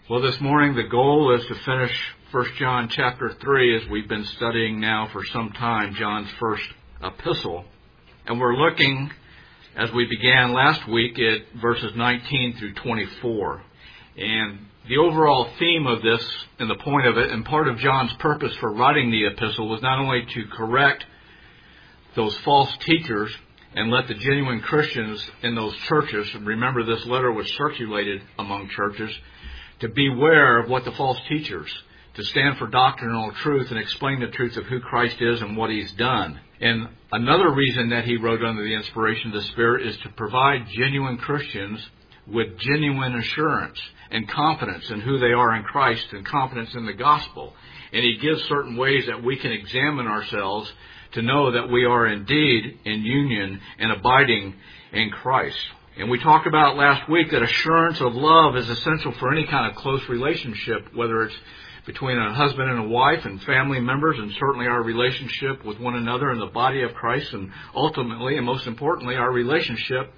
Well, this morning the goal is to finish 1 John chapter 3 as we've been studying now for some time, John's first epistle. And we're looking, as we began last week, at verses 19 through 24. And the overall theme of this, and the point of it, and part of John's purpose for writing the epistle was not only to correct those false teachers and let the genuine Christians in those churches, and remember this letter was circulated among churches, to beware of what the false teachers, to stand for doctrinal truth and explain the truth of who Christ is and what He's done. And another reason that he wrote under the inspiration of the Spirit is to provide genuine Christians with genuine assurance and confidence in who they are in Christ and confidence in the gospel. And he gives certain ways that we can examine ourselves to know that we are indeed in union and abiding in Christ. And we talked about last week that assurance of love is essential for any kind of close relationship, whether it's between a husband and a wife and family members, and certainly our relationship with one another in the body of Christ, and ultimately, and most importantly, our relationship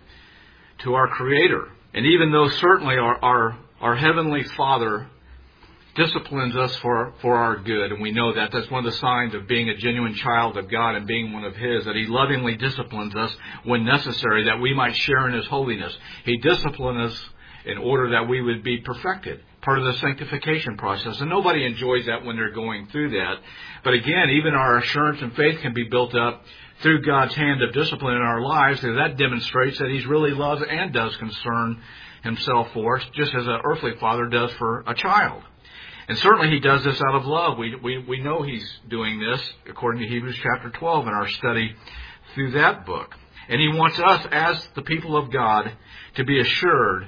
to our Creator. And even though certainly our Heavenly Father disciplines us for our good, and we know that. That's one of the signs of being a genuine child of God and being one of His, that He lovingly disciplines us when necessary, that we might share in His holiness. He disciplines us in order that we would be perfected, part of the sanctification process. And nobody enjoys that when they're going through that. But again, even our assurance and faith can be built up through God's hand of discipline in our lives, and that demonstrates that He really loves and does concern Himself for us, just as an earthly father does for a child. And certainly He does this out of love. We know He's doing this according to Hebrews chapter 12 in our study through that book. And He wants us as the people of God to be assured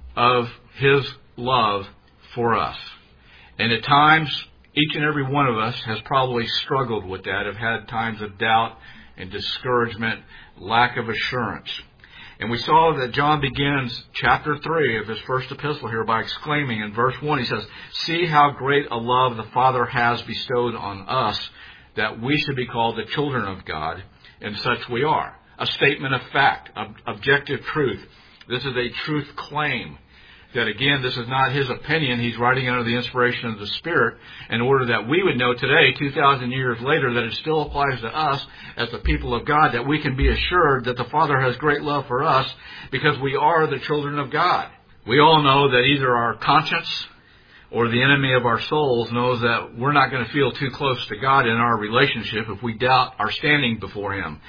of His love for us. And at times, each and every one of us has probably struggled with that, have had times of doubt and discouragement, lack of assurance. And we saw that John begins chapter 3 of his first epistle here by exclaiming in verse 1, he says, "See how great a love the Father has bestowed on us, that we should be called the children of God, and such we are." A statement of fact, objective truth. This is a truth claim. That again, this is not his opinion. He's writing under the inspiration of the Spirit in order that we would know today, 2,000 years later, that it still applies to us as the people of God, that we can be assured that the Father has great love for us because we are the children of God. We all know that either our conscience or the enemy of our souls knows that we're not going to feel too close to God in our relationship if we doubt our standing before Him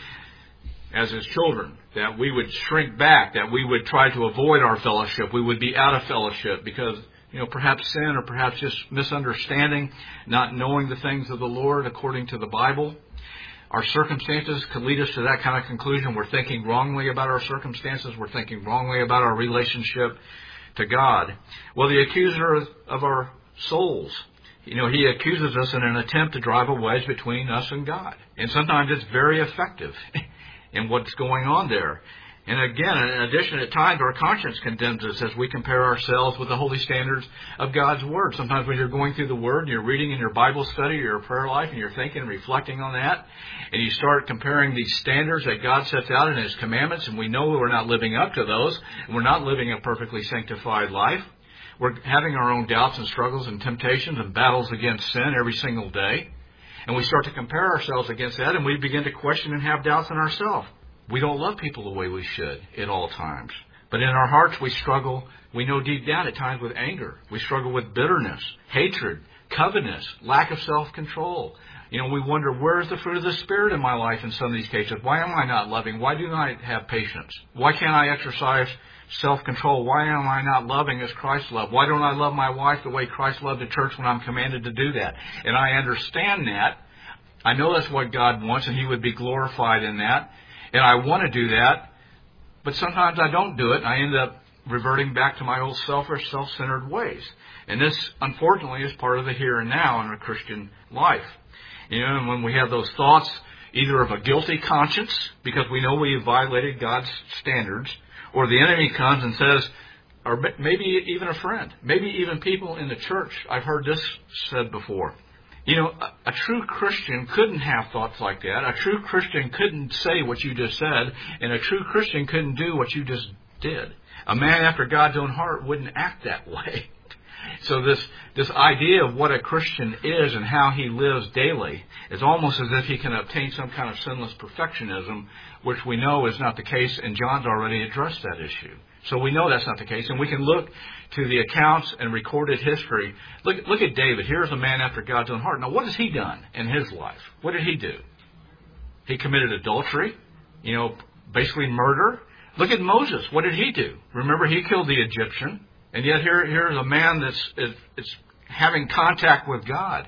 as His children, that we would shrink back, that we would try to avoid our fellowship, we would be out of fellowship because, perhaps sin or perhaps just misunderstanding, not knowing the things of the Lord according to the Bible. Our circumstances could lead us to that kind of conclusion. We're thinking wrongly about our circumstances. We're thinking wrongly about our relationship to God. Well, the accuser of our souls, he accuses us in an attempt to drive a wedge between us and God. And sometimes it's very effective in what's going on there. And again, in addition, at times our conscience condemns us as we compare ourselves with the holy standards of God's Word. Sometimes when you're going through the Word and you're reading in your Bible study or your prayer life and you're thinking and reflecting on that, and you start comparing these standards that God sets out in His commandments, and we know we're not living up to those, and we're not living a perfectly sanctified life. We're having our own doubts and struggles and temptations and battles against sin every single day. And we start to compare ourselves against that, and we begin to question and have doubts in ourselves. We don't love people the way we should at all times. But in our hearts we struggle, we know deep down at times with anger. We struggle with bitterness, hatred, covetousness, lack of self-control. We wonder, where's the fruit of the Spirit in my life in some of these cases? Why am I not loving? Why do I have patience? Why can't I exercise self-control? Why am I not loving as Christ loved? Why don't I love my wife the way Christ loved the church when I'm commanded to do that? And I understand that. I know that's what God wants, and He would be glorified in that. And I want to do that. But sometimes I don't do it, and I end up reverting back to my old selfish, self-centered ways. And this, unfortunately, is part of the here and now in a Christian life. And when we have those thoughts, either of a guilty conscience, because we know we have violated God's standards, or the enemy comes and says, or maybe even a friend, maybe even people in the church. I've heard this said before. A true Christian couldn't have thoughts like that. A true Christian couldn't say what you just said, and a true Christian couldn't do what you just did. A man after God's own heart wouldn't act that way. So this idea of what a Christian is and how he lives daily is almost as if he can obtain some kind of sinless perfectionism, which we know is not the case, and John's already addressed that issue. So we know that's not the case, and we can look to the accounts and recorded history. Look at David. Here's a man after God's own heart. Now, what has he done in his life? What did he do? He committed adultery, basically murder. Look at Moses. What did he do? Remember, he killed the Egyptian, and yet here's a man that's having contact with God.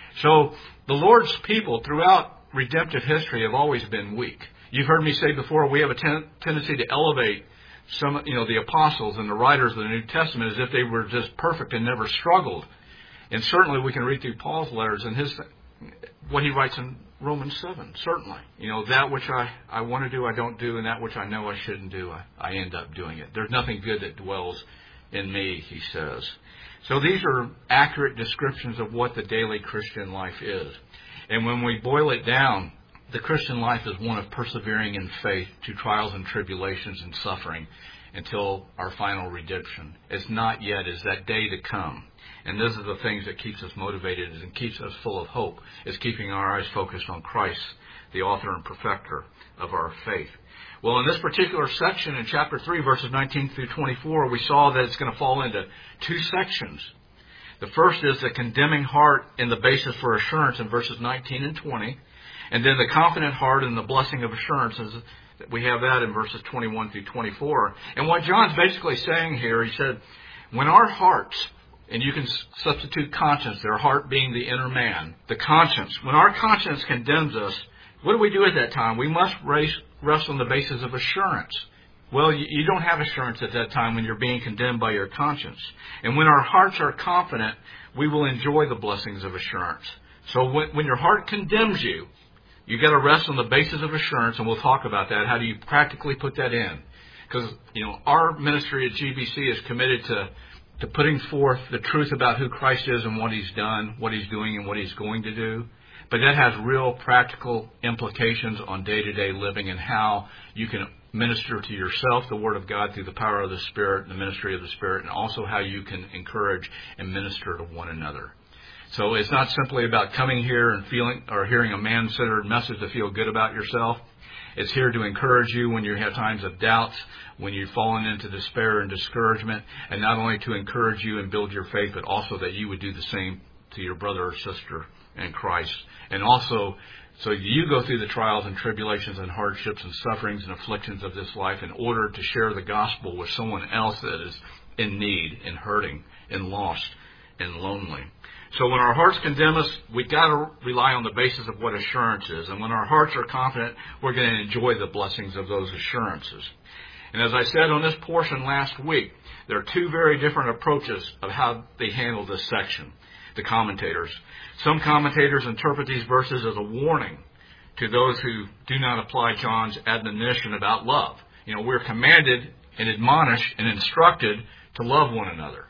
So the Lord's people throughout redemptive history have always been weak. You've heard me say before, we have a tendency to elevate some, the apostles and the writers of the New Testament as if they were just perfect and never struggled. And certainly we can read through Paul's letters and what he writes in Romans 7, certainly. That which I want to do, I don't do, and that which I know I shouldn't do, I end up doing it. There's nothing good that dwells in me, he says. So these are accurate descriptions of what the daily Christian life is. And when we boil it down, the Christian life is one of persevering in faith to trials and tribulations and suffering until our final redemption. It's not yet, it's that day to come. And this is the things that keeps us motivated and keeps us full of hope, is keeping our eyes focused on Christ, the author and perfecter of our faith. Well, in this particular section in chapter 3, verses 19 through 24, we saw that it's going to fall into two sections. The first is the condemning heart and the basis for assurance in verses 19 and 20. And then the confident heart and the blessing of assurances, we have that in verses 21 through 24. And what John's basically saying here, he said, when our hearts, and you can substitute conscience, their heart being the inner man, the conscience, when our conscience condemns us, what do we do at that time? We must rest on the basis of assurance. Well, you don't have assurance at that time when you're being condemned by your conscience. And when our hearts are confident, we will enjoy the blessings of assurance. So when your heart condemns you, you got to rest on the basis of assurance, and we'll talk about that. How do you practically put that in? Because, our ministry at GBC is committed to putting forth the truth about who Christ is and what He's done, what He's doing, and what He's going to do. But that has real practical implications on day-to-day living and how you can minister to yourself the Word of God through the power of the Spirit, the ministry of the Spirit, and also how you can encourage and minister to one another. So it's not simply about coming here and feeling or hearing a man-centered message to feel good about yourself. It's here to encourage you when you have times of doubts, when you've fallen into despair and discouragement, and not only to encourage you and build your faith, but also that you would do the same to your brother or sister in Christ. And also, so you go through the trials and tribulations and hardships and sufferings and afflictions of this life in order to share the gospel with someone else that is in need, and hurting, and lost, and lonely. So when our hearts condemn us, we've got to rely on the basis of what assurance is. And when our hearts are confident, we're going to enjoy the blessings of those assurances. And as I said on this portion last week, there are two very different approaches of how they handle this section, the commentators. Some commentators interpret these verses as a warning to those who do not apply John's admonition about love. We're commanded and admonished and instructed to love one another.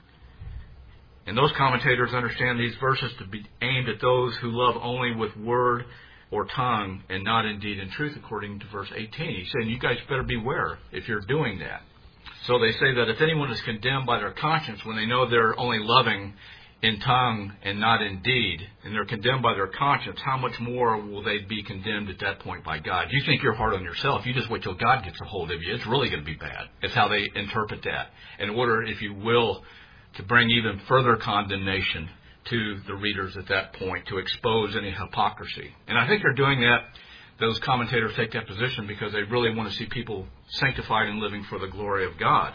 And those commentators understand these verses to be aimed at those who love only with word or tongue and not in deed and truth, according to verse 18. He's saying you guys better beware if you're doing that. So they say that if anyone is condemned by their conscience when they know they're only loving in tongue and not in deed, and they're condemned by their conscience, how much more will they be condemned at that point by God? You think you're hard on yourself. You just wait till God gets a hold of you. It's really going to be bad. It's how they interpret that. In order, if you will, to bring even further condemnation to the readers at that point, to expose any hypocrisy. And I think they're doing that, those commentators take that position because they really want to see people sanctified and living for the glory of God.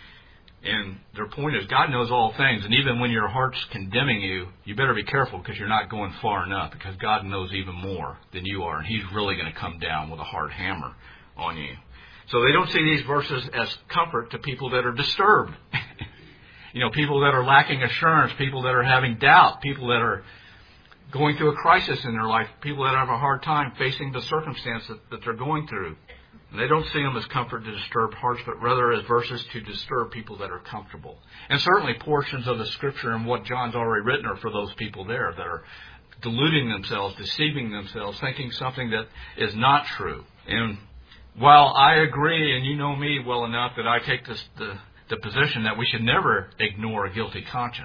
And their point is God knows all things, and even when your heart's condemning you, you better be careful because you're not going far enough, because God knows even more than you are, and He's really going to come down with a hard hammer on you. So they don't see these verses as comfort to people that are disturbed. People that are lacking assurance, people that are having doubt, people that are going through a crisis in their life, people that have a hard time facing the circumstance that they're going through. And they don't see them as comfort to disturbed hearts, but rather as verses to disturb people that are comfortable. And certainly portions of the Scripture and what John's already written are for those people there that are deluding themselves, deceiving themselves, thinking something that is not true. And while I agree, and you know me well enough that I take the position that we should never ignore a guilty conscience.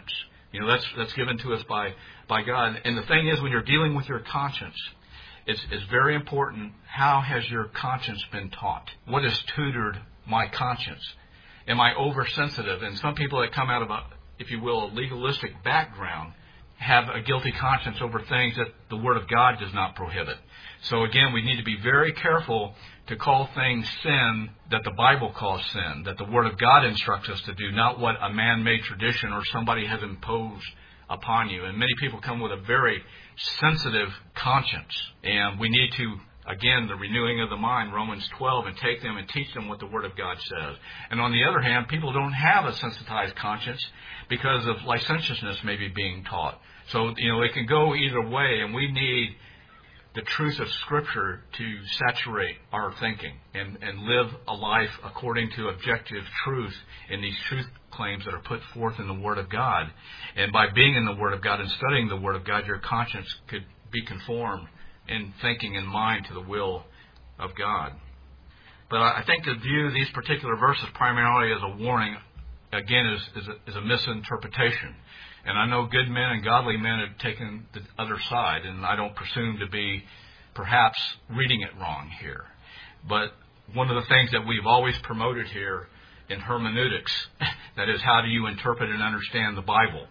That's given to us by God. And the thing is, when you're dealing with your conscience, it's very important. How has your conscience been taught? What has tutored my conscience? Am I oversensitive? And some people that come out of if you will, a legalistic background have a guilty conscience over things that the Word of God does not prohibit. So again, we need to be very careful to call things sin that the Bible calls sin, that the Word of God instructs us to do, not what a man-made tradition or somebody has imposed upon you. And many people come with a very sensitive conscience, and we need to, again, the renewing of the mind, Romans 12, and take them and teach them what the Word of God says. And on the other hand, people don't have a sensitized conscience because of licentiousness maybe being taught. So, it can go either way, and we need the truth of Scripture to saturate our thinking and live a life according to objective truth in these truth claims that are put forth in the Word of God. And by being in the Word of God and studying the Word of God, your conscience could be conformed in thinking and mind to the will of God. But I think to view these particular verses primarily as a warning, again, is a misinterpretation. And I know good men and godly men have taken the other side, and I don't presume to be perhaps reading it wrong here. But one of the things that we've always promoted here in hermeneutics, that is, how do you interpret and understand the Bible?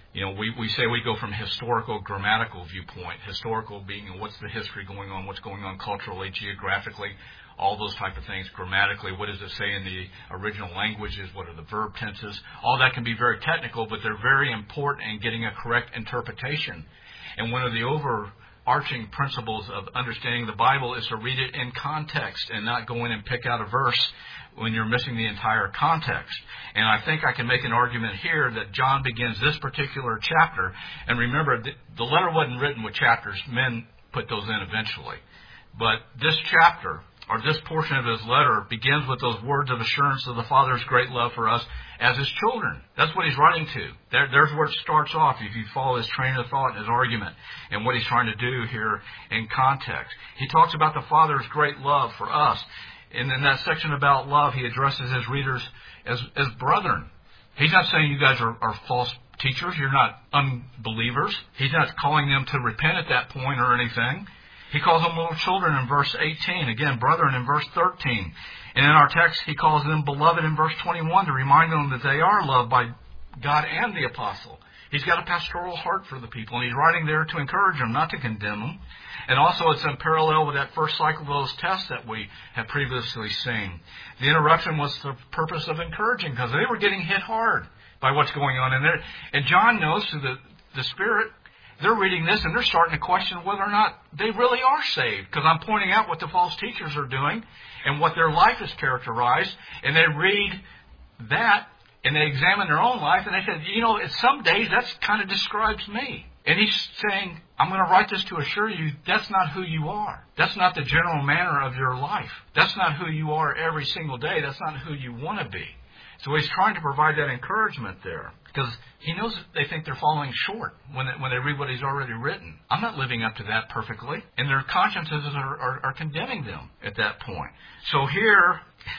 We say we go from historical, grammatical viewpoint, historical being what's the history going on, what's going on culturally, geographically, all those type of things, grammatically, what does it say in the original languages, what are the verb tenses. All that can be very technical, but they're very important in getting a correct interpretation. And one of the overarching principles of understanding the Bible is to read it in context and not go in and pick out a verse when you're missing the entire context. And I think I can make an argument here that John begins this particular chapter. And remember, the letter wasn't written with chapters. Men put those in eventually. But this chapter, or this portion of his letter, begins with those words of assurance of the Father's great love for us as His children. That's what he's writing to. There's where it starts off, if you follow his train of thought and his argument and what he's trying to do here in context. He talks about the Father's great love for us. And in that section about love, he addresses his readers as brethren. He's not saying you guys are false teachers. You're not unbelievers. He's not calling them to repent at that point or anything. He calls them little children in verse 18. Again, brethren in verse 13. And in our text, he calls them beloved in verse 21 to remind them that they are loved by God and the apostle. He's got a pastoral heart for the people, and he's writing there to encourage them, not to condemn them. And also it's in parallel with that first cycle of those tests that we have previously seen. The interruption was the purpose of encouraging, because they were getting hit hard by what's going on in there. And John knows through the Spirit, they're reading this and they're starting to question whether or not they really are saved, because I'm pointing out what the false teachers are doing and what their life is characterized. And they read that and they examine their own life and they say, some days that kind of describes me. And he's saying, I'm going to write this to assure you that's not who you are. That's not the general manner of your life. That's not who you are every single day. That's not who you want to be. So he's trying to provide that encouragement there, because he knows that they think they're falling short when they read what he's already written. I'm not living up to that perfectly, and their consciences are condemning them at that point. So here,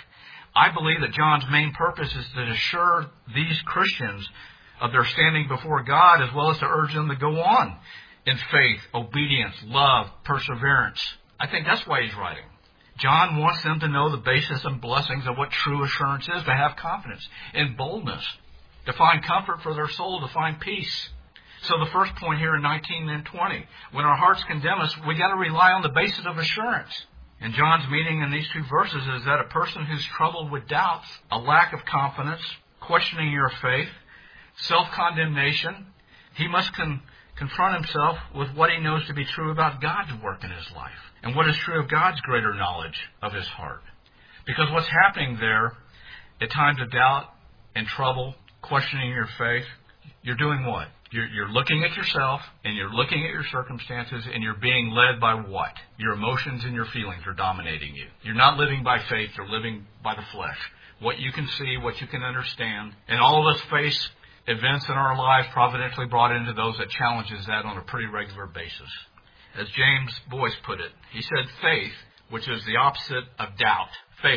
I believe that John's main purpose is to assure these Christians of their standing before God, as well as to urge them to go on in faith, obedience, love, perseverance. I think that's why he's writing. John wants them to know the basis and blessings of what true assurance is, to have confidence and boldness, to find comfort for their soul, to find peace. So the first point here in 19 and 20, when our hearts condemn us, we got to rely on the basis of assurance. And John's meaning in these two verses is that a person who's troubled with doubts, a lack of confidence, questioning your faith, self-condemnation, he must confront himself with what he knows to be true about God's work in his life and what is true of God's greater knowledge of his heart. Because what's happening there at times of doubt and trouble, questioning your faith, you're doing what? You're looking at yourself and you're looking at your circumstances and you're being led by what? Your emotions and your feelings are dominating you. You're not living by faith, you're living by the flesh. What you can see, what you can understand. And all of us face events in our lives providentially brought into those that challenges that on a pretty regular basis. As James Boyce put it, he said faith, which is the opposite of doubt, faith,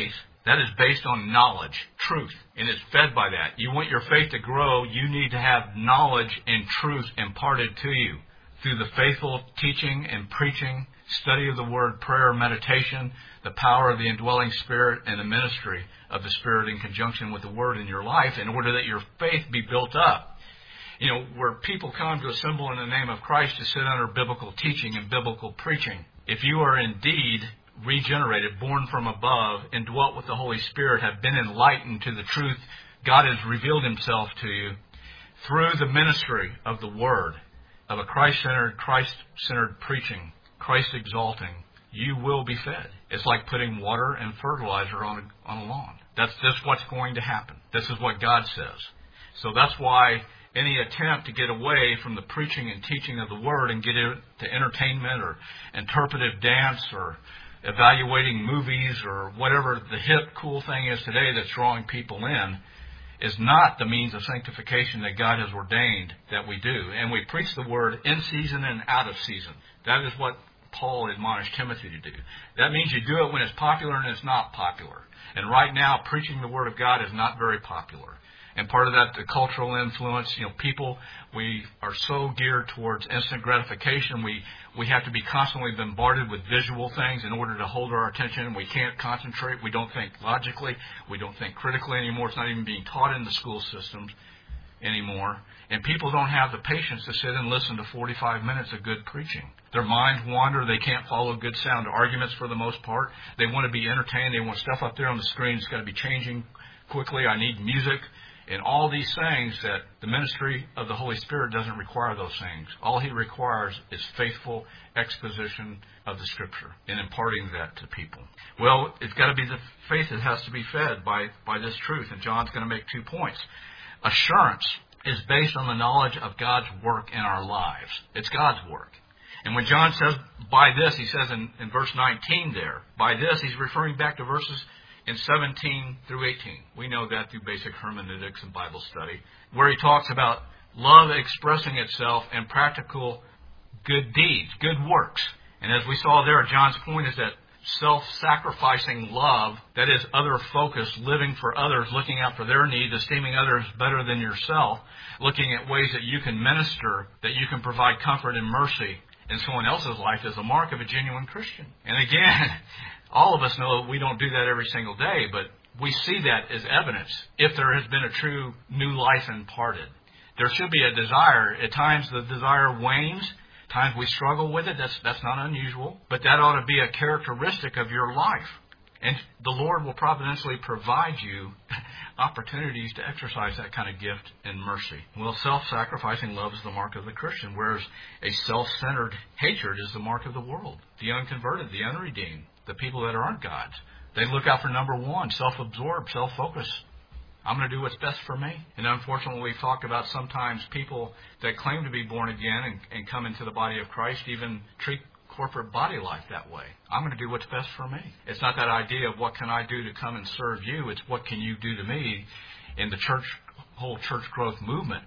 That is based on knowledge, truth, and it's fed by that. You want your faith to grow, you need to have knowledge and truth imparted to you through the faithful teaching and preaching, study of the Word, prayer, meditation, the power of the indwelling Spirit, and the ministry of the Spirit in conjunction with the Word in your life in order that your faith be built up. You know, where people come to assemble in the name of Christ to sit under biblical teaching and biblical preaching. If you are indeed regenerated, born from above, and dwelt with the Holy Spirit, have been enlightened to the truth, God has revealed Himself to you through the ministry of the Word, of a Christ-centered preaching, Christ-exalting, you will be fed. It's like putting water and fertilizer on a lawn. That's what's going to happen. This is what God says. So that's why any attempt to get away from the preaching and teaching of the Word and get into entertainment or interpretive dance or evaluating movies or whatever the hip, cool thing is today that's drawing people in is not the means of sanctification that God has ordained that we do. And we preach the Word in season and out of season. That is what Paul admonished Timothy to do. That means you do it when it's popular and it's not popular. And right now, preaching the Word of God is not very popular. And part of that, the cultural influence, people, we are so geared towards instant gratification. We have to be constantly bombarded with visual things in order to hold our attention. We can't concentrate. We don't think logically. We don't think critically anymore. It's not even being taught in the school systems anymore. And people don't have the patience to sit and listen to 45 minutes of good preaching. Their minds wander. They can't follow good sound arguments for the most part. They want to be entertained. They want stuff up there on the screen. It's got to be changing quickly. I need music. And all these things that the ministry of the Holy Spirit doesn't require those things. All He requires is faithful exposition of the Scripture and imparting that to people. Well, it's got to be the faith that has to be fed by this truth. And John's going to make 2 points. Assurance is based on the knowledge of God's work in our lives. It's God's work. And when John says, by this, he says in verse 19 there, by this, he's referring back to verses in 17 through 18. We know that through basic hermeneutics and Bible study, where he talks about love expressing itself in practical good deeds, good works. And as we saw there, John's point is that self-sacrificing love, that is other-focused, living for others, looking out for their needs, esteeming others better than yourself, looking at ways that you can minister, that you can provide comfort and mercy in someone else's life is a mark of a genuine Christian. And again, all of us know we don't do that every single day, but we see that as evidence if there has been a true new life imparted. There should be a desire. At times the desire wanes. At times we struggle with it. That's not unusual. But that ought to be a characteristic of your life. And the Lord will providentially provide you opportunities to exercise that kind of gift and mercy. Well, self-sacrificing love is the mark of the Christian, whereas a self-centered hatred is the mark of the world. The unconverted, the unredeemed, the people that aren't God's. They look out for number one, self-absorbed, self-focused. I'm going to do what's best for me. And unfortunately, we've talked about sometimes people that claim to be born again and come into the body of Christ even treat corporate body life that way. I'm going to do what's best for me. It's not that idea of what can I do to come and serve you. It's what can you do to me. And the whole church growth movement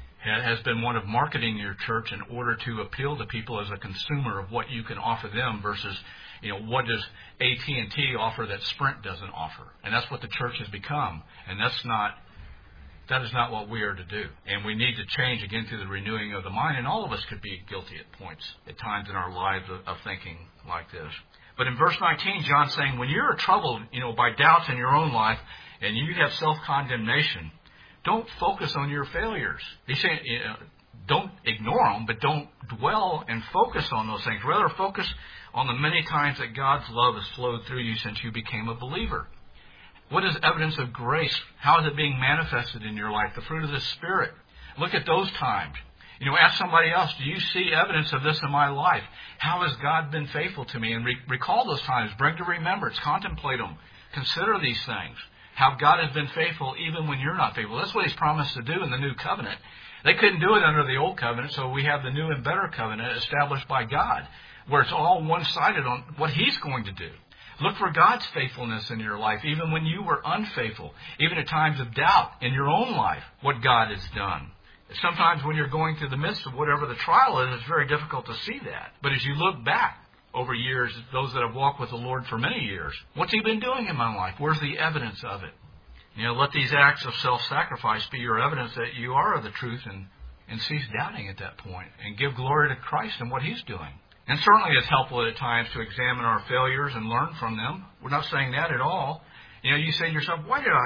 has been one of marketing your church in order to appeal to people as a consumer of what you can offer them versus, what does AT&T offer that Sprint doesn't offer. And that's what the church has become. And that is not what we are to do. And we need to change again through the renewing of the mind. And all of us could be guilty at points, at times in our lives of thinking like this. But in verse 19, John's saying, when you're troubled, by doubts in your own life and you have self-condemnation, don't focus on your failures. He's saying, don't ignore them, but don't dwell and focus on those things. Rather, focus on the many times that God's love has flowed through you since you became a believer. What is evidence of grace? How is it being manifested in your life? The fruit of the Spirit. Look at those times. Ask somebody else, do you see evidence of this in my life? How has God been faithful to me? And recall those times. Bring to remembrance. Contemplate them. Consider these things. How God has been faithful even when you're not faithful. That's what He's promised to do in the new covenant. They couldn't do it under the old covenant, so we have the new and better covenant established by God, where it's all one-sided on what He's going to do. Look for God's faithfulness in your life, even when you were unfaithful, even at times of doubt in your own life, what God has done. Sometimes when you're going through the midst of whatever the trial is, it's very difficult to see that. But as you look back over years, those that have walked with the Lord for many years. What's He been doing in my life? Where's the evidence of it? Let these acts of self-sacrifice be your evidence that you are of the truth, and cease doubting at that point, and give glory to Christ and what He's doing. And certainly it's helpful at times to examine our failures and learn from them. We're not saying that at all. You say to yourself, why did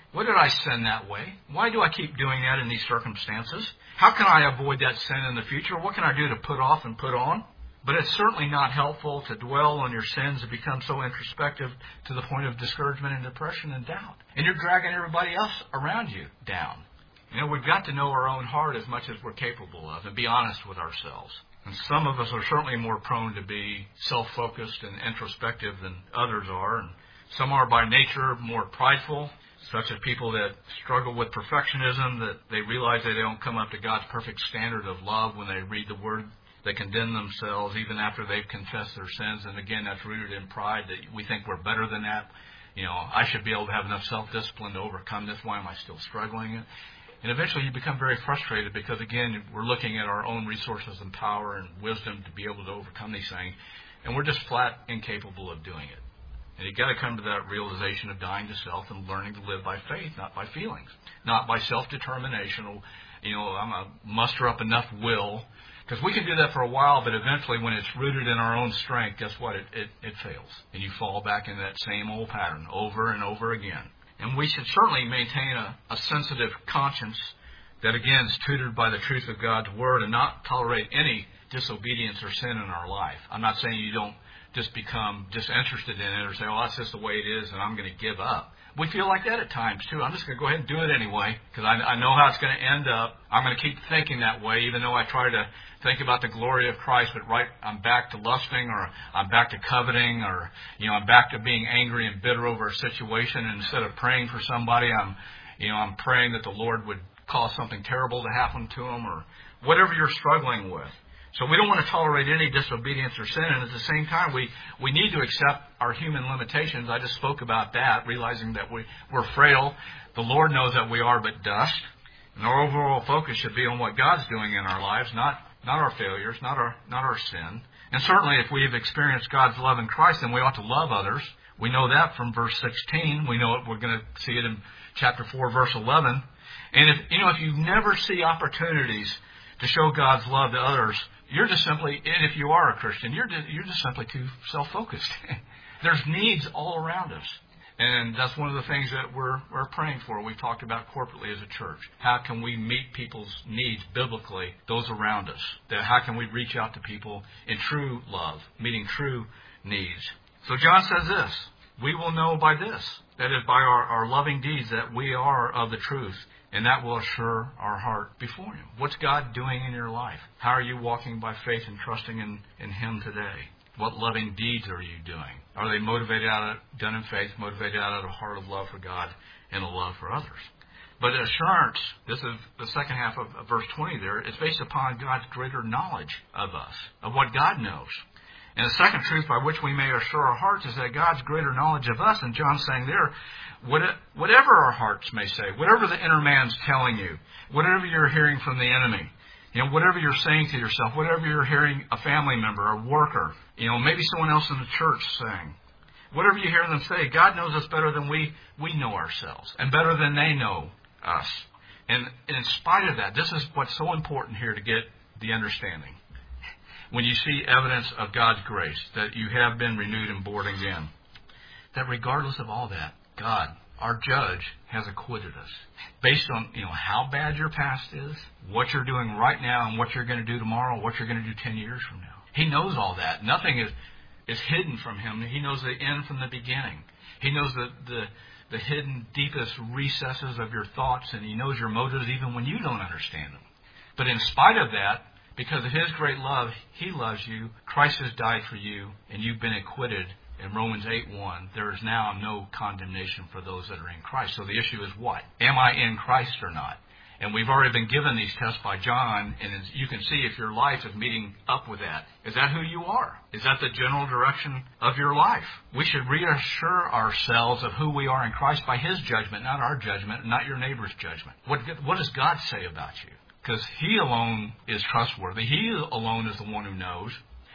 I sin that way? Why do I keep doing that in these circumstances? How can I avoid that sin in the future? What can I do to put off and put on? But it's certainly not helpful to dwell on your sins and become so introspective to the point of discouragement and depression and doubt. And you're dragging everybody else around you down. We've got to know our own heart as much as we're capable of and be honest with ourselves. And some of us are certainly more prone to be self-focused and introspective than others are. And some are by nature more prideful, such as people that struggle with perfectionism, that they realize they don't come up to God's perfect standard of love when they read the Word. They condemn themselves even after they've confessed their sins. And again, that's rooted in pride, that we think we're better than that. I should be able to have enough self-discipline to overcome this. Why am I still struggling? And eventually you become very frustrated because, again, we're looking at our own resources and power and wisdom to be able to overcome these things. And we're just flat incapable of doing it. And you've got to come to that realization of dying to self and learning to live by faith, not by feelings, not by self-determination. I'm going to muster up enough will. Because we can do that for a while, but eventually when it's rooted in our own strength, guess what? It fails. And you fall back into that same old pattern over and over again. And we should certainly maintain a sensitive conscience that, again, is tutored by the truth of God's Word and not tolerate any disobedience or sin in our life. I'm not saying you don't just become disinterested in it or say, that's just the way it is and I'm going to give up. We feel like that at times, too. I'm just going to go ahead and do it anyway because I know how it's going to end up. I'm going to keep thinking that way, even though I try to think about the glory of Christ, but I'm back to lusting, or I'm back to coveting, or I'm back to being angry and bitter over a situation. And instead of praying for somebody, I'm praying that the Lord would cause something terrible to happen to them, or whatever you're struggling with. So we don't want to tolerate any disobedience or sin, and at the same time, we need to accept our human limitations. I just spoke about that, realizing that we're frail. The Lord knows that we are but dust, and our overall focus should be on what God's doing in our lives, not our failures, not our sin. And certainly if we have experienced God's love in Christ, then we ought to love others. We know that from verse 16. We know it. We're going to see it in chapter 4, verse 11. And if you never see opportunities to show God's love to others, you're just simply, and if you are a Christian, you're just simply too self-focused. There's needs all around us. And that's one of the things that we're praying for. We've talked about corporately as a church. How can we meet people's needs biblically, those around us? How can we reach out to people in true love, meeting true needs? So John says this, we will know by this, that is by our loving deeds, that we are of the truth, and that will assure our heart before Him. What's God doing in your life? How are you walking by faith and trusting in Him today? What loving deeds are you doing? Are they done in faith, motivated out of a heart of love for God and a love for others? But assurance, this is the second half of verse 20 there, it's based upon God's greater knowledge of us, of what God knows. And the second truth by which we may assure our hearts is that God's greater knowledge of us, and John's saying there, whatever our hearts may say, whatever the inner man's telling you, whatever you're hearing from the enemy, whatever you're saying to yourself, whatever you're hearing a family member, a worker, maybe someone else in the church saying, whatever you hear them say, God knows us better than we know ourselves and better than they know us. And in spite of that, this is what's so important here to get the understanding. When you see evidence of God's grace, that you have been renewed and born again, that regardless of all that, God, our judge, has acquitted us. Based on, how bad your past is, what you're doing right now and what you're going to do tomorrow, what you're going to do 10 years from now. He knows all that. Nothing is hidden from Him. He knows the end from the beginning. He knows the hidden, deepest recesses of your thoughts, and He knows your motives even when you don't understand them. But in spite of that, because of His great love, He loves you, Christ has died for you, and you've been acquitted. In Romans 8:1, there is now no condemnation for those that are in Christ. So the issue is what? Am I in Christ or not? And we've already been given these tests by John, and as you can see if your life is meeting up with that. Is that who you are? Is that the general direction of your life? We should reassure ourselves of who we are in Christ by His judgment, not our judgment, not your neighbor's judgment. What does God say about you? Because He alone is trustworthy. He alone is the one who knows.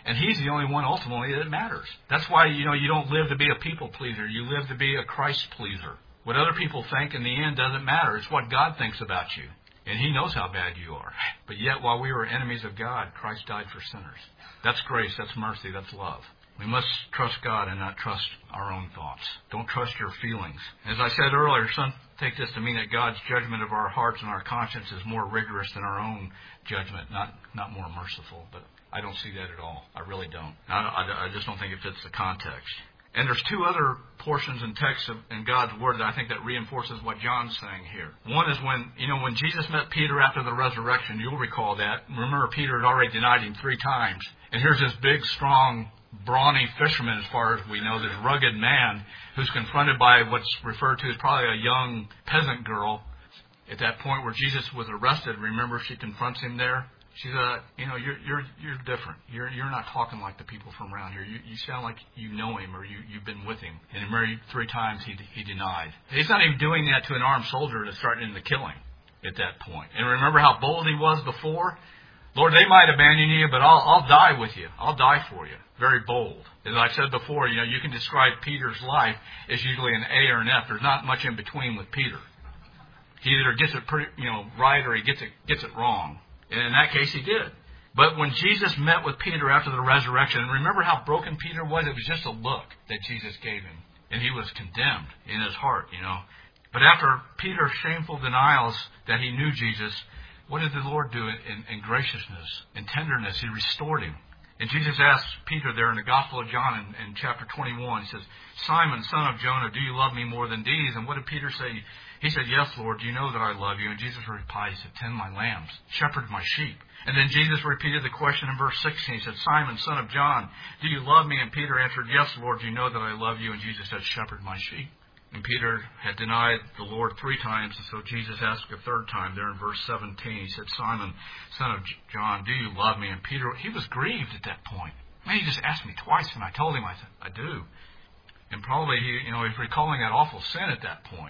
And He's the only one ultimately that matters. That's why, you don't live to be a people pleaser. You live to be a Christ pleaser. What other people think in the end doesn't matter. It's what God thinks about you. And He knows how bad you are. But yet, while we were enemies of God, Christ died for sinners. That's grace, that's mercy, that's love. We must trust God and not trust our own thoughts. Don't trust your feelings. As I said earlier, some take this to mean that God's judgment of our hearts and our conscience is more rigorous than our own judgment, not more merciful. But I don't see that at all. I really don't. I just don't think it fits the context. And there's two other portions in text in God's Word that I think that reinforces what John's saying here. One is when Jesus met Peter after the resurrection, you'll recall that. Remember, Peter had already denied Him 3 times. And here's this big, strong, brawny fisherman, as far as we know, this rugged man who's confronted by what's referred to as probably a young peasant girl. At that point where Jesus was arrested, remember she confronts him there? She said, you're different. You're not talking like the people from around here. You sound like you know him or you've been with him. And 3 times he denied. He's not even doing that to an armed soldier that's threatening to kill him at that point. And remember how bold he was before? Lord, they might abandon you, but I'll die with you. I'll die for you. Very bold. As I said before, you can describe Peter's life as usually an A or an F. There's not much in between with Peter. He either gets it right or he gets it wrong. And in that case, he did. But when Jesus met with Peter after the resurrection, and remember how broken Peter was? It was just a look that Jesus gave him. And he was condemned in his heart, But after Peter's shameful denials that he knew Jesus, what did the Lord do in graciousness, in tenderness? He restored him. And Jesus asked Peter there in the Gospel of John in chapter 21, He says, Simon, son of Jonah, do you love me more than these? And what did Peter say? He said, yes, Lord, you know that I love you. And Jesus replied, He said, tend my lambs, shepherd my sheep. And then Jesus repeated the question in verse 16. He said, Simon, son of John, do you love me? And Peter answered, yes, Lord, you know that I love you. And Jesus said, shepherd my sheep. And Peter had denied the Lord 3 times, and so Jesus asked a 3rd time there in verse 17. He said, Simon, son of John, do you love me? And Peter, he was grieved at that point. Man, he just asked me twice, and I told him, I said, I do. And probably he was recalling that awful sin at that point.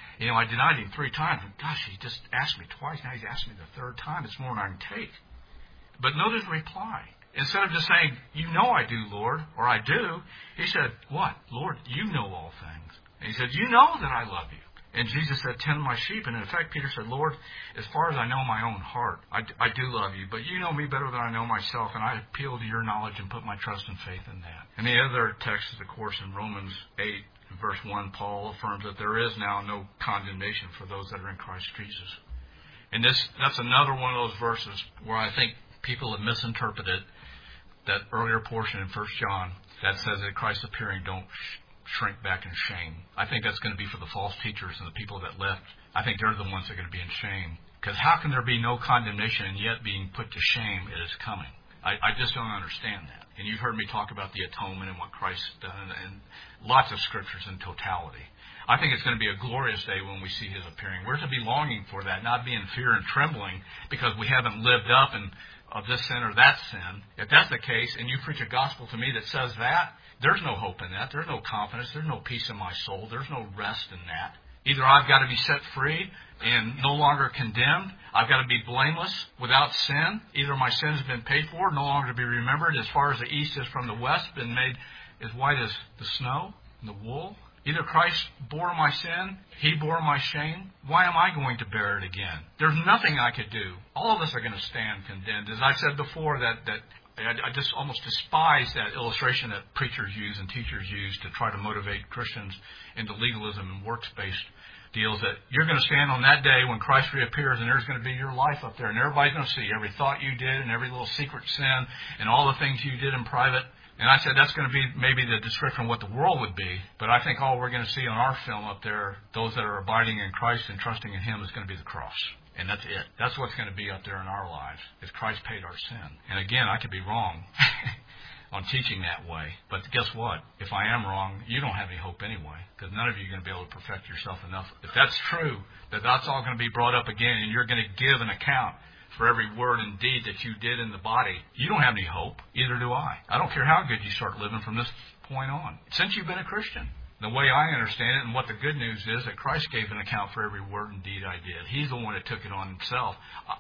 I denied him 3 times. And gosh, he just asked me twice. Now he's asked me the 3rd time. It's more than I can take. But notice his reply. Instead of just saying, you know I do, Lord, or I do, he said, what? Lord, you know all things. And he said, you know that I love you. And Jesus said, tend my sheep. And in fact, Peter said, Lord, as far as I know my own heart, I do love you. But you know me better than I know myself, and I appeal to your knowledge and put my trust and faith in that. And the other text is, of course, in Romans 8, verse 1, Paul affirms that there is now no condemnation for those that are in Christ Jesus. And that's another one of those verses where I think people have misinterpreted that earlier portion in 1 John that says that Christ's appearing don't shrink back in shame. I think that's going to be for the false teachers and the people that left. I think they're the ones that are going to be in shame. Because how can there be no condemnation and yet being put to shame is coming? I just don't understand that. And you've heard me talk about the atonement and what Christ done and lots of scriptures in totality. I think it's going to be a glorious day when we see His appearing. We're to be longing for that, not be in fear and trembling because we haven't lived up of this sin or that sin. If that's the case, and you preach a gospel to me that says that, there's no hope in that. There's no confidence. There's no peace in my soul. There's no rest in that. Either I've got to be set free and no longer condemned. I've got to be blameless without sin. Either my sin has been paid for, no longer to be remembered. As far as the east is from the west, been made as white as the snow and the wool. Either Christ bore my sin, He bore my shame. Why am I going to bear it again? There's nothing I could do. All of us are going to stand condemned. As I said before, that I just almost despise that illustration that preachers use and teachers use to try to motivate Christians into legalism and works-based deals, that you're going to stand on that day when Christ reappears and there's going to be your life up there and everybody's going to see every thought you did and every little secret sin and all the things you did in private. And I said that's going to be maybe the description of what the world would be, but I think all we're going to see on our film up there, those that are abiding in Christ and trusting in Him, is going to be the cross. And that's it. That's what's going to be up there in our lives, is Christ paid our sin. And again, I could be wrong on teaching that way. But guess what? If I am wrong, you don't have any hope anyway, because none of you are going to be able to perfect yourself enough. If that's true, that that's all going to be brought up again, and you're going to give an account for every word and deed that you did in the body, you don't have any hope. Either do I. I don't care how good you start living from this point on, since you've been a Christian. The way I understand it, and what the good news is, that Christ gave an account for every word and deed I did. He's the one that took it on himself.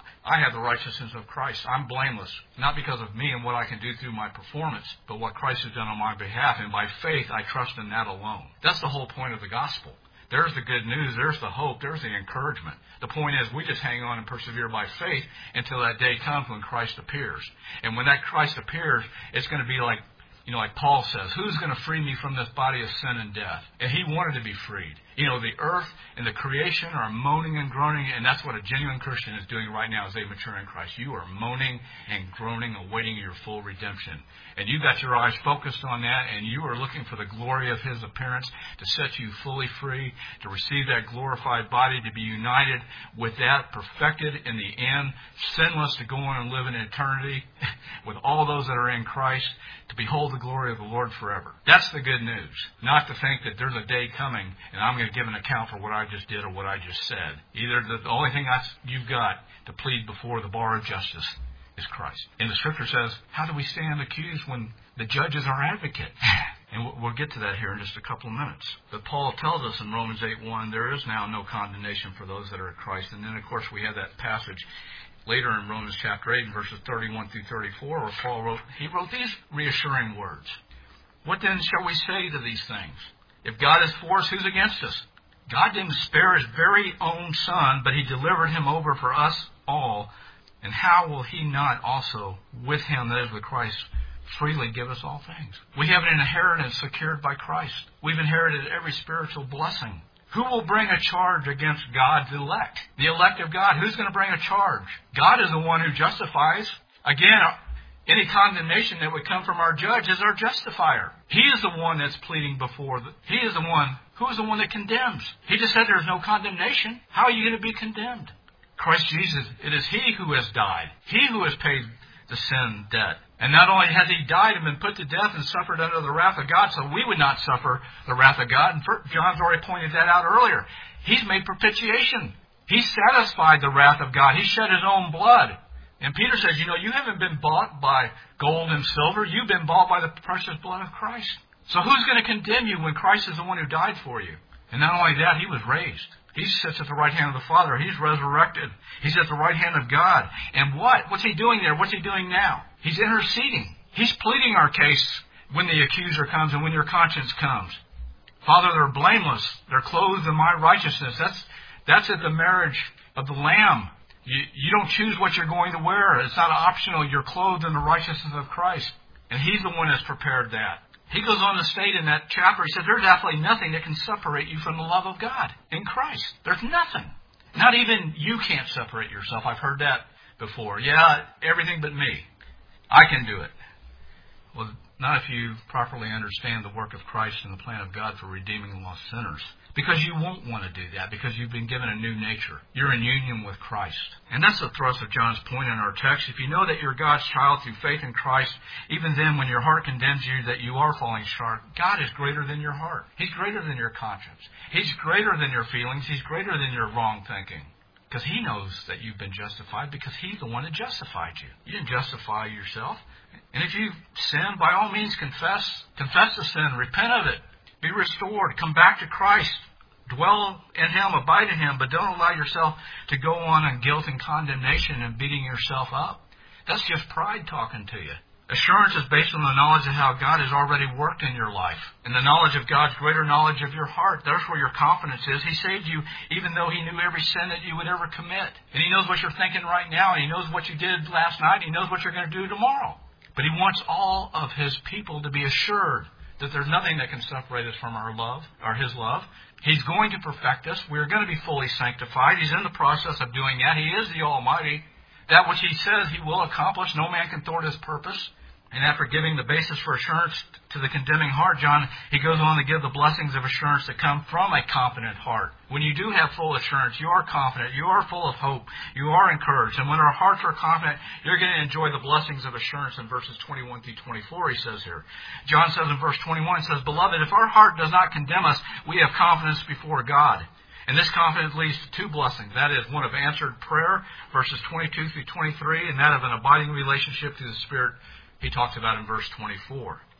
I have the righteousness of Christ. I'm blameless, not because of me and what I can do through my performance, but what Christ has done on my behalf. And by faith, I trust in that alone. That's the whole point of the gospel. There's the good news. There's the hope. There's the encouragement. The point is, we just hang on and persevere by faith until that day comes when Christ appears. And when that Christ appears, it's going to be like, like Paul says, who's going to free me from this body of sin and death? And he wanted to be freed. The earth and the creation are moaning and groaning, and that's what a genuine Christian is doing right now as they mature in Christ. You are moaning and groaning, awaiting your full redemption. And you've got your eyes focused on that, and you are looking for the glory of his appearance to set you fully free, to receive that glorified body, to be united with that, perfected in the end, sinless, to go on and live in eternity with all those that are in Christ, to behold the glory of the Lord forever. That's the good news. Not to think that there's a day coming and I'm going to give an account for what I just did or what I just said. Either the only thing you've got to plead before the bar of justice is Christ. And the Scripture says, how do we stand accused when the judge is our advocate? And we'll get to that here in just a couple of minutes. But Paul tells us in Romans 8:1, there is now no condemnation for those that are in Christ. And then, of course, we have that passage later in Romans chapter 8, verses 31 through 34, where Paul wrote these reassuring words. What then shall we say to these things? If God is for us, who's against us? God didn't spare his very own Son, but he delivered him over for us all. And how will he not also, with him, that is with Christ, freely give us all things? We have an inheritance secured by Christ. We've inherited every spiritual blessing. Who will bring a charge against God's elect? The elect of God. Who's going to bring a charge? God is the one who justifies. Again, any condemnation that would come from our judge is our justifier. He is the one that's pleading before. He is the one. Who is the one that condemns? He just said there's no condemnation. How are you going to be condemned? Christ Jesus, it is he who has died. He who has paid the sin debt. And not only has he died and been put to death and suffered under the wrath of God, so we would not suffer the wrath of God. And John's already pointed that out earlier. He's made propitiation. He satisfied the wrath of God. He shed his own blood. And Peter says, you haven't been bought by gold and silver. You've been bought by the precious blood of Christ. So who's going to condemn you when Christ is the one who died for you? And not only that, he was raised. He sits at the right hand of the Father. He's resurrected. He's at the right hand of God. And what's he doing there? What's he doing now? He's interceding. He's pleading our case when the accuser comes and when your conscience comes. Father, they're blameless. They're clothed in my righteousness. That's at the marriage of the Lamb. You don't choose what you're going to wear. It's not optional. You're clothed in the righteousness of Christ. And he's the one that's prepared that. He goes on to state in that chapter, he says, there's absolutely nothing that can separate you from the love of God in Christ. There's nothing. Not even you can't separate yourself. I've heard that before. Yeah, everything but me. I can do it. Well, not if you properly understand the work of Christ and the plan of God for redeeming lost sinners. Because you won't want to do that, because you've been given a new nature. You're in union with Christ. And that's the thrust of John's point in our text. If you know that you're God's child through faith in Christ, even then when your heart condemns you that you are falling short, God is greater than your heart. He's greater than your conscience. He's greater than your feelings. He's greater than your wrong thinking. Because he knows that you've been justified because he's the one that justified you. You didn't justify yourself. And if you've sinned, by all means confess. Confess the sin. Repent of it. Be restored. Come back to Christ. Dwell in him. Abide in him. But don't allow yourself to go on in guilt and condemnation and beating yourself up. That's just pride talking to you. Assurance is based on the knowledge of how God has already worked in your life. And the knowledge of God's greater knowledge of your heart. That's where your confidence is. He saved you even though he knew every sin that you would ever commit. And he knows what you're thinking right now. And he knows what you did last night. And he knows what you're going to do tomorrow. But he wants all of his people to be assured that there's nothing that can separate us from our love, or his love. He's going to perfect us. We're going to be fully sanctified. He's in the process of doing that. He is the Almighty. That which he says he will accomplish, no man can thwart his purpose. And after giving the basis for assurance to the condemning heart, John, he goes on to give the blessings of assurance that come from a confident heart. When you do have full assurance, you are confident, you are full of hope, you are encouraged. And when our hearts are confident, you're going to enjoy the blessings of assurance in verses 21 through 24, he says here. John says in verse 21, it says, Beloved, if our heart does not condemn us, we have confidence before God. And this confidence leads to two blessings. That is one of answered prayer, verses 22 through 23, and that of an abiding relationship through the Spirit he talks about in verse 24.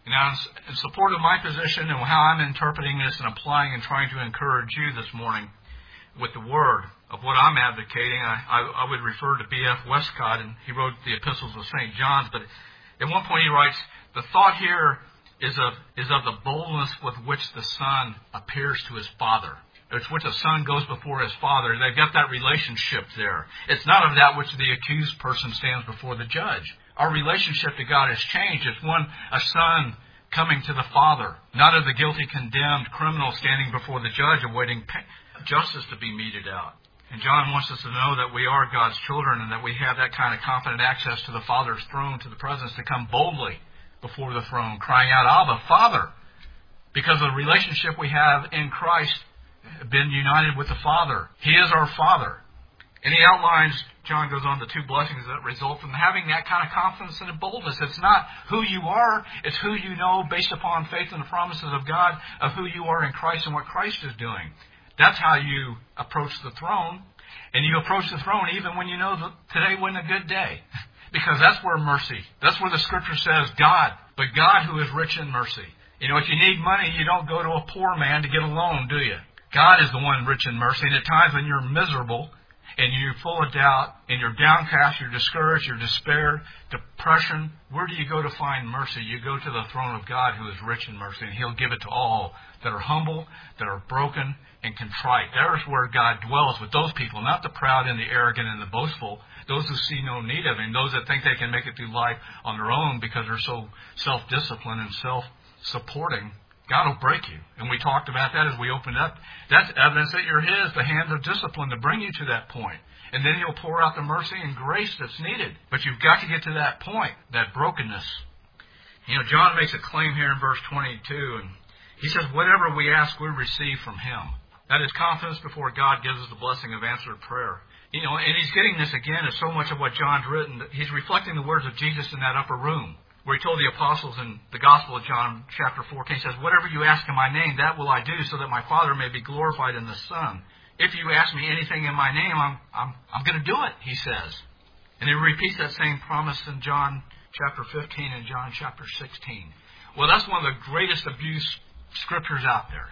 Now, in support of my position and how I'm interpreting this and applying and trying to encourage you this morning with the word of what I'm advocating, I would refer to B.F. Westcott, and he wrote the Epistles of St. John's, but at one point he writes, the thought here is of the boldness with which the Son appears to his Father. It's which the Son goes before his Father. They've got that relationship there. It's not of that which the accused person stands before the judge. Our relationship to God has changed. It's a Son coming to the Father, not of the guilty, condemned criminal standing before the judge awaiting justice to be meted out. And John wants us to know that we are God's children and that we have that kind of confident access to the Father's throne, to the presence, to come boldly before the throne, crying out, Abba, Father, because of the relationship we have in Christ, been united with the Father. He is our Father. And he outlines, John goes on, the two blessings that result from having that kind of confidence and boldness. It's not who you are, it's who you know based upon faith in the promises of God of who you are in Christ and what Christ is doing. That's how you approach the throne. And you approach the throne even when you know that today wasn't a good day. Because that's where mercy, that's where the Scripture says God, but God who is rich in mercy. You know, if you need money, you don't go to a poor man to get a loan, do you? God is the one rich in mercy. And at times when you're miserable and you're full of doubt and you're downcast, you're discouraged, you're despaired, depression, where do you go to find mercy? You go to the throne of God who is rich in mercy, and He'll give it to all that are humble, that are broken, and contrite. There's where God dwells with those people, not the proud and the arrogant and the boastful, those who see no need of Him, those that think they can make it through life on their own because they're so self-disciplined and self-supporting. God will break you. And we talked about that as we opened up. That's evidence that you're His, the hands of discipline to bring you to that point. And then He'll pour out the mercy and grace that's needed. But you've got to get to that point, that brokenness. You know, John makes a claim here in verse 22, and he says, whatever we ask, we receive from Him. That is confidence before God gives us the blessing of answered prayer. You know, and he's getting this again as so much of what John's written. He's reflecting the words of Jesus in that upper room, where He told the apostles in the Gospel of John, chapter 14, He says, whatever you ask in my name, that will I do, so that my Father may be glorified in the Son. If you ask me anything in my name, I'm going to do it, He says. And He repeats that same promise in John chapter 15 and John chapter 16. Well, that's one of the greatest abuse scriptures out there.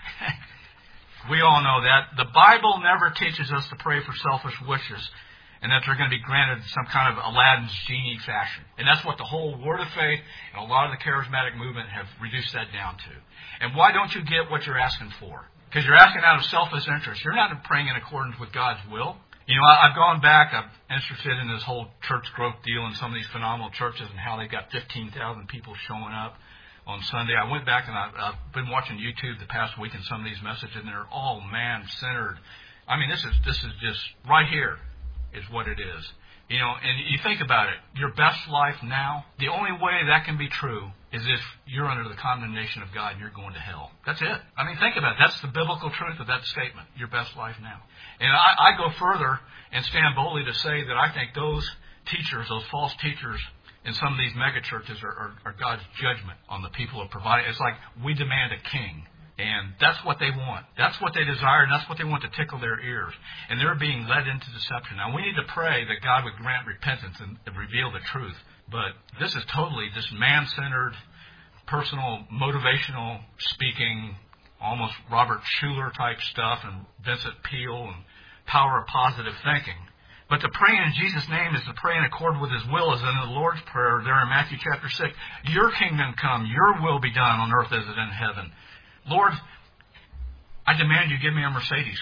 We all know that. The Bible never teaches us to pray for selfish wishes and that they're going to be granted some kind of Aladdin's genie fashion. And that's what the whole Word of Faith and a lot of the charismatic movement have reduced that down to. And why don't you get what you're asking for? Because you're asking out of selfish interest. You're not praying in accordance with God's will. You know, I've gone back. I'm interested in this whole church growth deal and some of these phenomenal churches and how they've got 15,000 people showing up on Sunday. I went back and I've been watching YouTube the past week and some of these messages, and they're all man-centered. I mean, this is just right here is what it is. You know, and you think about it, your best life now, the only way that can be true is if you're under the condemnation of God and you're going to hell. That's it. I mean, think about it. That's the biblical truth of that statement, your best life now. And I go further and stand boldly to say that I think those teachers, those false teachers, in some of these mega churches are God's judgment on the people who provide it. It's like we demand a king. And that's what they want. That's what they desire, and that's what they want to tickle their ears. And they're being led into deception. Now, we need to pray that God would grant repentance and reveal the truth. But this is totally this man-centered, personal, motivational speaking, almost Robert Schuller type stuff, and Vincent Peale, and power of positive thinking. But to pray in Jesus' name is to pray in accord with His will, as in the Lord's Prayer there in Matthew chapter 6. Your kingdom come, your will be done on earth as it is in heaven. Lord, I demand you give me a Mercedes.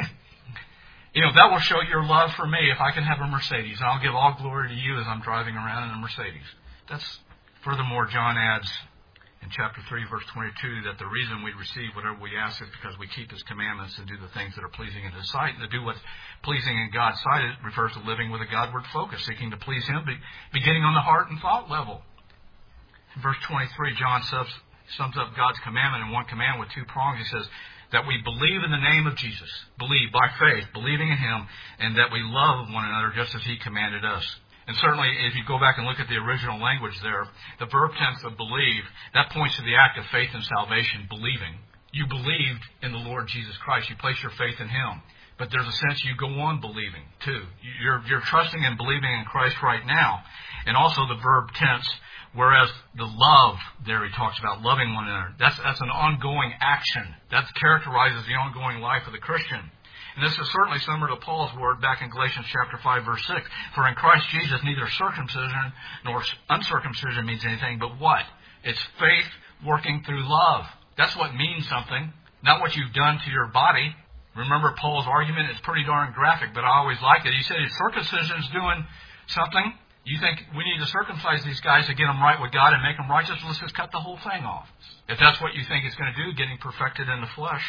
You know, that will show your love for me if I can have a Mercedes. And I'll give all glory to you as I'm driving around in a Mercedes. That's, furthermore, John adds in chapter 3, verse 22, that the reason we receive whatever we ask is because we keep His commandments and do the things that are pleasing in His sight. And to do what's pleasing in God's sight, it refers to living with a Godward focus, seeking to please Him, beginning on the heart and thought level. In verse 23, John sums up God's commandment in one command with two prongs. He says that we believe in the name of Jesus, believe by faith, believing in Him, and that we love one another just as He commanded us. And certainly, if you go back and look at the original language there, the verb tense of believe, that points to the act of faith and salvation, believing. You believed in the Lord Jesus Christ. You place your faith in Him. But there's a sense you go on believing, too. You're trusting and believing in Christ right now. And also the verb tense Whereas the love there he talks about loving one another. That's an ongoing action. That characterizes the ongoing life of the Christian. And this is certainly similar to Paul's word back in Galatians chapter 5, verse 6. For in Christ Jesus neither circumcision nor uncircumcision means anything, but what? It's faith working through love. That's what means something, not what you've done to your body. Remember Paul's argument? It's pretty darn graphic, but I always like it. He said if circumcision's doing something, you think we need to circumcise these guys to get them right with God and make them righteous, let's just cut the whole thing off. If that's what you think it's going to do, getting perfected in the flesh.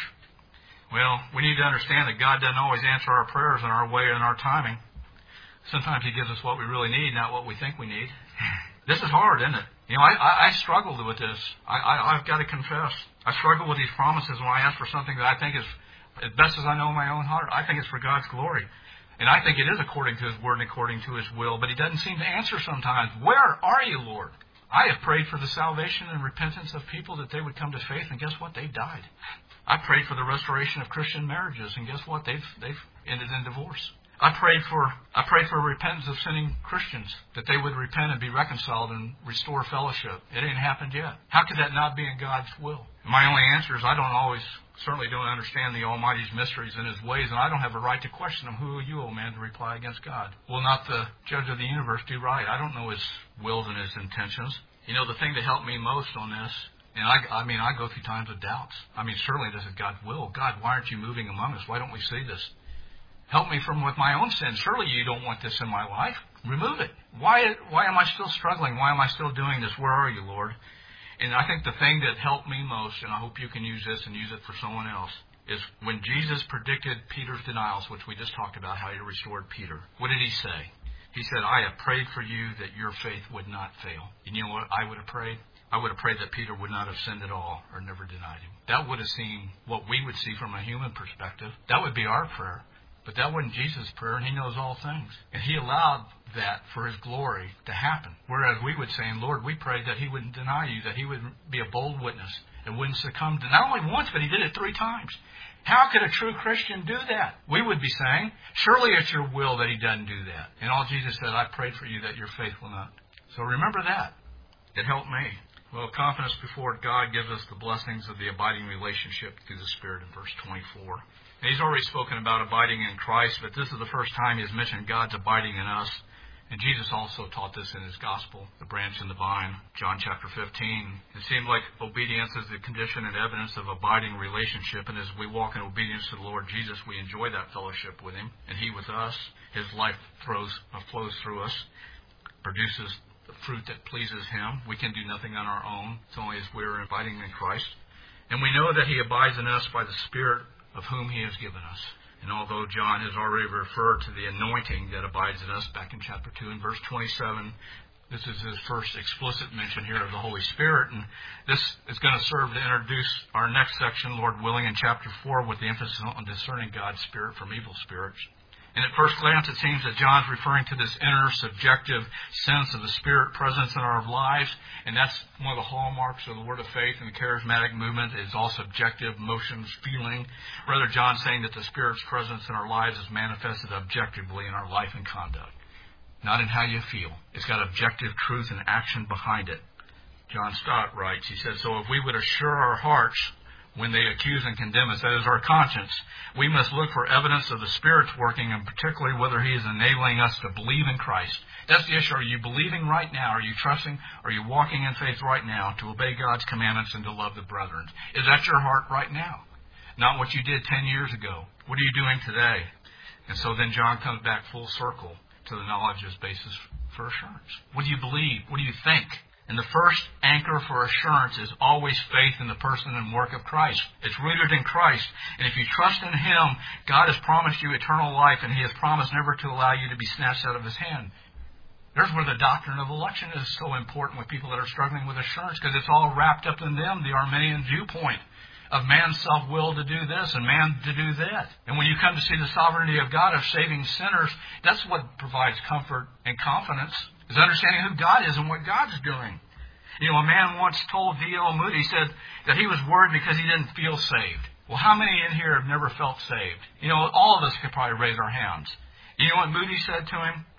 Well, we need to understand that God doesn't always answer our prayers in our way and our timing. Sometimes He gives us what we really need, not what we think we need. This is hard, isn't it? You know, I struggled with this. I've got to confess. I struggle with these promises when I ask for something that I think is, as best as I know in my own heart, I think it's for God's glory. And I think it is according to His Word and according to His will, but He doesn't seem to answer sometimes. Where are you, Lord? I have prayed for the salvation and repentance of people that they would come to faith, and guess what? They died. I prayed for the restoration of Christian marriages, and guess what? They've ended in divorce. I prayed for repentance of sinning Christians, that they would repent and be reconciled and restore fellowship. It ain't happened yet. How could that not be in God's will? My only answer is I certainly don't understand the Almighty's mysteries and His ways, and I don't have a right to question Him. Who are you, O man, to reply against God? Will not the judge of the universe do right? I don't know His wills and His intentions. You know, the thing that helped me most on this, and I go through times of doubts. Certainly this is God's will. God, why aren't you moving among us? Why don't we see this? Help me with my own sin. Surely you don't want this in my life. Remove it. Why am I still struggling? Why am I still doing this? Where are you, Lord? And I think the thing that helped me most, and I hope you can use this and use it for someone else, is when Jesus predicted Peter's denials, which we just talked about, how He restored Peter. What did He say? He said, I have prayed for you that your faith would not fail. And you know what I would have prayed? I would have prayed that Peter would not have sinned at all or never denied Him. That would have seemed what we would see from a human perspective. That would be our prayer. But that wasn't Jesus' prayer, and He knows all things. And He allowed that for His glory to happen. Whereas we would say, Lord, we prayed that He wouldn't deny you, that He would be a bold witness and wouldn't succumb to not only once, but He did it 3 times. How could a true Christian do that? We would be saying, surely it's your will that He doesn't do that. And all Jesus said, I prayed for you that your faith will not. So remember that. It helped me. Well, confidence before God gives us the blessings of the abiding relationship through the Spirit in verse 24. And He's already spoken about abiding in Christ, but this is the first time He has mentioned God's abiding in us. And Jesus also taught this in His gospel, the branch and the vine, John chapter 15. It seemed like obedience is the condition and evidence of abiding relationship. And as we walk in obedience to the Lord Jesus, we enjoy that fellowship with Him and He with us. His life flows through us, produces the fruit that pleases Him. We can do nothing on our own. It's only as we're abiding in Christ. And we know that He abides in us by the Spirit of whom He has given us. And although John has already referred to the anointing that abides in us back in chapter 2 and verse 27, this is his first explicit mention here of the Holy Spirit. And this is going to serve to introduce our next section, Lord willing, in chapter 4 with the emphasis on discerning God's Spirit from evil spirits. And at first glance, it seems that John's referring to this inner subjective sense of the Spirit presence in our lives. And that's one of the hallmarks of the Word of Faith and the charismatic movement is all subjective motions, feeling. Rather, John's saying that the Spirit's presence in our lives is manifested objectively in our life and conduct. Not in how you feel. It's got objective truth and action behind it. John Stott writes, he said, so if we would assure our hearts when they accuse and condemn us, that is our conscience, we must look for evidence of the Spirit's working, and particularly whether He is enabling us to believe in Christ. That's the issue. Are you believing right now? Are you trusting? Are you walking in faith right now to obey God's commandments and to love the brethren? Is that your heart right now? Not what you did 10 years ago. What are you doing today? And so then John comes back full circle to the knowledge as basis for assurance. What do you believe? What do you think? And the first anchor for assurance is always faith in the person and work of Christ. It's rooted in Christ. And if you trust in Him, God has promised you eternal life, and He has promised never to allow you to be snatched out of His hand. There's where the doctrine of election is so important with people that are struggling with assurance, because it's all wrapped up in them, the Arminian viewpoint of man's self-will to do this and man to do that. And when you come to see the sovereignty of God of saving sinners, that's what provides comfort and confidence, is understanding who God is and what God's doing. You know, a man once told D.L. Moody, said that he was worried because he didn't feel saved. Well, how many in here have never felt saved? You know, all of us could probably raise our hands. You know what Moody said to him?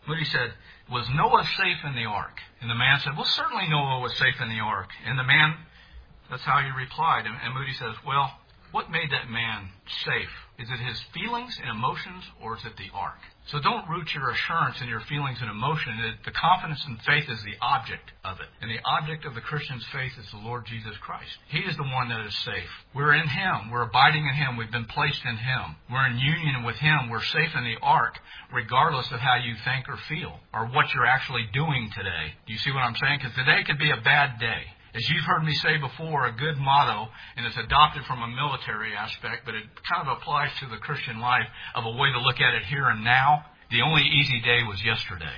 Moody said, was Noah safe in the ark? And the man said, well, certainly Noah was safe in the ark. And the man, that's how he replied. And Moody says, well, what made that man safe? Is it his feelings and emotions, or is it the ark? So don't root your assurance in your feelings and emotion. The confidence and faith is the object of it. And the object of the Christian's faith is the Lord Jesus Christ. He is the one that is safe. We're in Him. We're abiding in Him. We've been placed in Him. We're in union with Him. We're safe in the ark, regardless of how you think or feel, or what you're actually doing today. Do you see what I'm saying? Because today could be a bad day. As you've heard me say before, a good motto, and it's adopted from a military aspect, but it kind of applies to the Christian life of a way to look at it here and now. The only easy day was yesterday.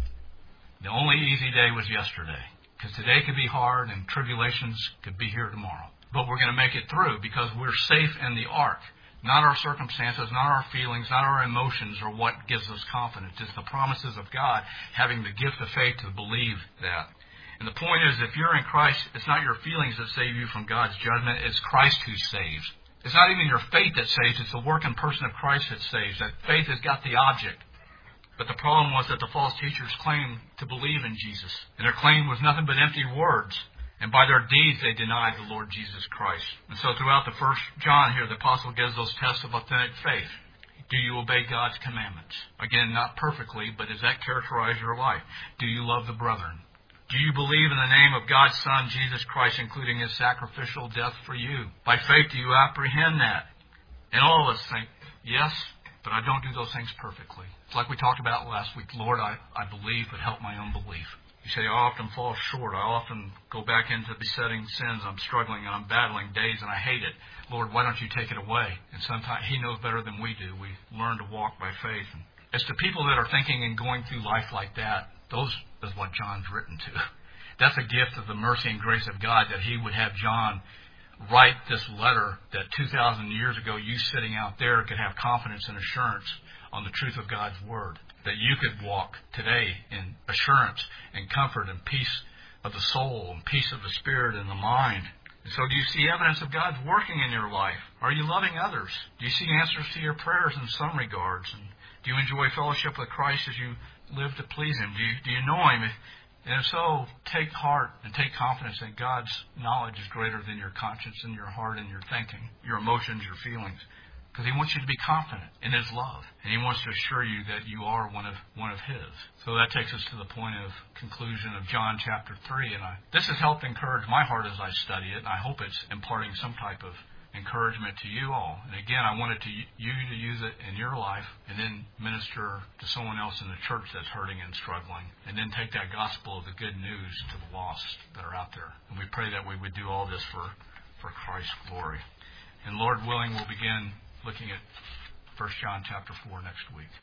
The only easy day was yesterday. Because today could be hard and tribulations could be here tomorrow. But we're going to make it through because we're safe in the ark. Not our circumstances, not our feelings, not our emotions are what gives us confidence. It's the promises of God, having the gift of faith to believe that. And the point is, if you're in Christ, it's not your feelings that save you from God's judgment. It's Christ who saves. It's not even your faith that saves. It's the work and person of Christ that saves. That faith has got the object. But the problem was that the false teachers claimed to believe in Jesus. And their claim was nothing but empty words. And by their deeds, they denied the Lord Jesus Christ. And so throughout the 1 John here, the apostle gives those tests of authentic faith. Do you obey God's commandments? Again, not perfectly, but does that characterize your life? Do you love the brethren? Do you believe in the name of God's Son, Jesus Christ, including His sacrificial death for you? By faith, do you apprehend that? And all of us think, yes, but I don't do those things perfectly. It's like we talked about last week. Lord, I believe, but help my unbelief. You say, I often fall short. I often go back into besetting sins. I'm struggling and I'm battling days and I hate it. Lord, why don't you take it away? And sometimes He knows better than we do. We learn to walk by faith. And as to people that are thinking and going through life like that, those is what John's written to. That's a gift of the mercy and grace of God that He would have John write this letter that 2,000 years ago you sitting out there could have confidence and assurance on the truth of God's Word. That you could walk today in assurance and comfort and peace of the soul and peace of the spirit and the mind. And so do you see evidence of God's working in your life? Are you loving others? Do you see answers to your prayers in some regards? And do you enjoy fellowship with Christ as you live to please Him? Do you know Him? And if so, take heart and take confidence that God's knowledge is greater than your conscience and your heart and your thinking, your emotions, your feelings. Because He wants you to be confident in His love. And He wants to assure you that you are one of His. So that takes us to the point of conclusion of John chapter 3. And this has helped encourage my heart as I study it. And I hope it's imparting some type of encouragement to you all. And again, I wanted you to use it in your life and then minister to someone else in the church that's hurting and struggling. And then take that gospel of the good news to the lost that are out there. And we pray that we would do all this for Christ's glory. And Lord willing, we'll begin looking at 1 John chapter 4 next week.